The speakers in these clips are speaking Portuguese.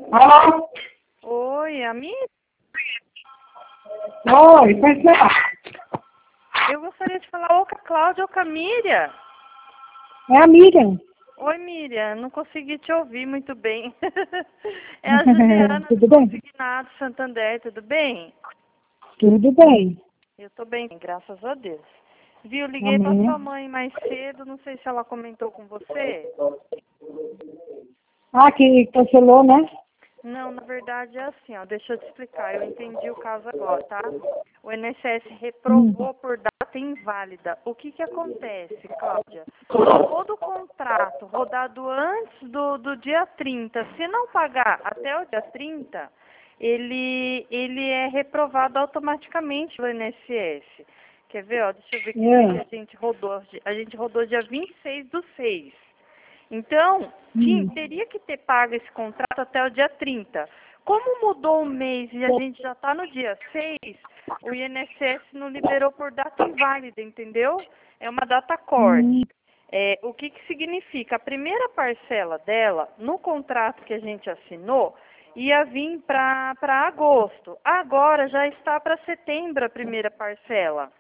Alô? Oi, amiga. Oi, pois é. Eu gostaria de falar ou com a Cláudia ou com a Miriam. É a Miriam. Oi, Miriam. Não consegui te ouvir muito bem. É a Juliana do Tudo bem? Consignado Santander, tudo bem? Tudo bem. Eu tô bem, graças a Deus. Viu, liguei pra Amém. sua mãe mais cedo, não sei se ela comentou com você. Ah, que cancelou, né? Não, na verdade é assim, ó, deixa eu te explicar, eu entendi o caso agora, tá? O INSS Hum. reprovou por data inválida. O que que acontece, Cláudia? Todo contrato rodado antes do dia 30, se não pagar até o dia 30, ele é reprovado automaticamente pelo INSS. Quer ver, ó, deixa eu ver que dia a gente rodou. A gente rodou dia 26/6. Então, teria que ter pago esse contrato até o dia 30. Como mudou o mês e a gente já está no dia 6, o INSS não liberou por data inválida, entendeu? É uma data corte. O que que significa? A primeira parcela dela, no contrato que a gente assinou, ia vir para agosto. Agora já está para setembro a primeira parcela.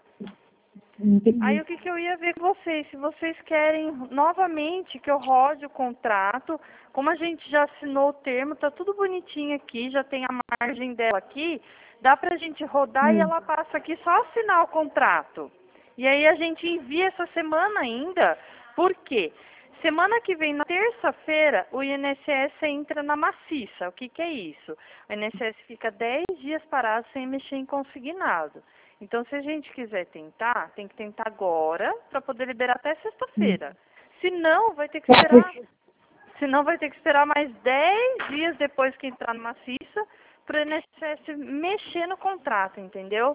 Aí Entendi. o que que eu ia ver com vocês? Se vocês querem novamente que eu rode o contrato, como a gente já assinou o termo, tá tudo bonitinho aqui, já tem a margem dela aqui, dá pra gente rodar e ela passa aqui só assinar o contrato. E aí a gente envia essa semana ainda. Por quê? Semana que vem, na terça-feira, o INSS entra na maciça. O que que é isso? O INSS fica 10 dias parado sem mexer em consignado. Então, se a gente quiser tentar, tem que tentar agora para poder liberar até sexta-feira. Se não, vai ter que esperar. Senão vai ter que esperar mais 10 dias depois que entrar no maciça para o INSS mexer no contrato, entendeu?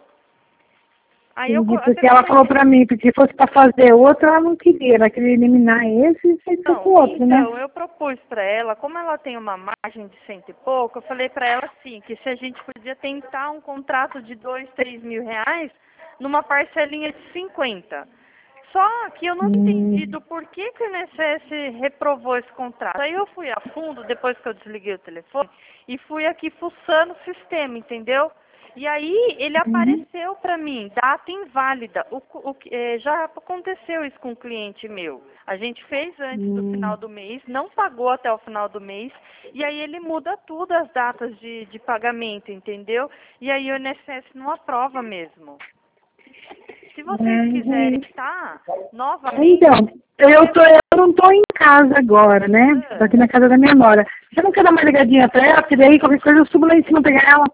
Aí eu Entendi, até porque ela falou comentei. pra mim que se fosse pra fazer outro, ela não queria. Ela queria eliminar esse e sair com o outro, né? Então, eu propus para ela, como ela tem uma margem de cento e pouco, eu falei para ela assim, que se a gente podia tentar um contrato de 2, 3 mil reais numa parcelinha de 50. Só que eu não entendi do porquê que o INSS reprovou esse contrato. Aí eu fui a fundo, depois que eu desliguei o telefone, e fui aqui fuçando o sistema, entendeu? E aí ele apareceu para mim, data inválida. Já aconteceu isso com um cliente meu. A gente fez antes do final do mês, não pagou até o final do mês, e aí ele muda tudo as datas de pagamento, entendeu? E aí o INSS não aprova mesmo. Se vocês quiserem estar novamente. Então, eu não tô em casa agora, né? Tô aqui na casa da minha nora. Você não quer dar uma ligadinha pra ela? Porque daí qualquer coisa eu subo lá em cima pegar ela.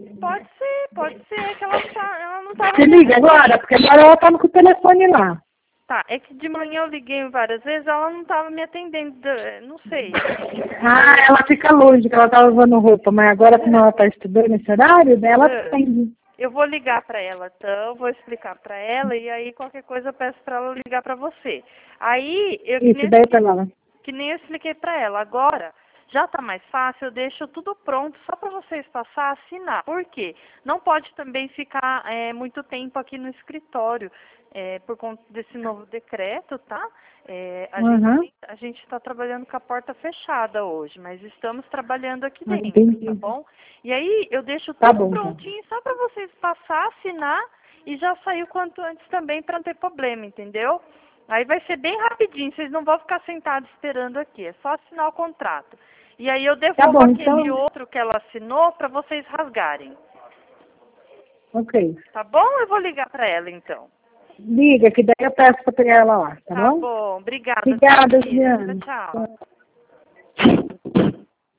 Pode ser que ela não estava Você me liga atendendo. agora? Porque agora ela tá com o telefone lá. Tá, é que de manhã eu liguei várias vezes, ela não estava me atendendo, não sei. Ah, ela fica longe, que ela tá lavando roupa, mas agora como ela tá estudando nesse horário, daí ela atende. Eu vou ligar para ela, então, vou explicar para ela e aí qualquer coisa eu peço para ela ligar para você. Aí, Isso, daí pra lá. que nem eu expliquei para ela, agora já está mais fácil, eu deixo tudo pronto só para vocês passar a assinar. Por quê? Não pode também ficar muito tempo aqui no escritório por conta desse novo decreto, tá? A gente está trabalhando com a porta fechada hoje, mas estamos trabalhando aqui dentro, tá bom? E aí eu deixo tudo prontinho só para vocês passar, assinar e já sair o quanto antes também para não ter problema, entendeu? Aí vai ser bem rapidinho, vocês não vão ficar sentados esperando aqui, é só assinar o contrato. E aí eu devolvo aquele outro que ela assinou para vocês rasgarem. Ok. Tá bom? Eu vou ligar para ela então. Liga, que daí eu peço pra pegar ela lá, tá bom? Tá bom, obrigada. Obrigada, Juliana. Juliana. Tchau.